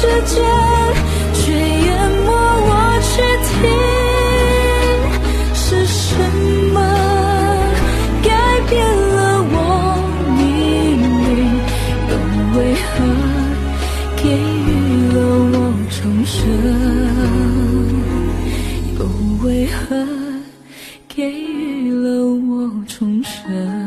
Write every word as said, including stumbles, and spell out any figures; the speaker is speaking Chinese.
间，却淹没我躯体。是什么改变了我命运？又为何给予了我重生？又为何给予了我重生？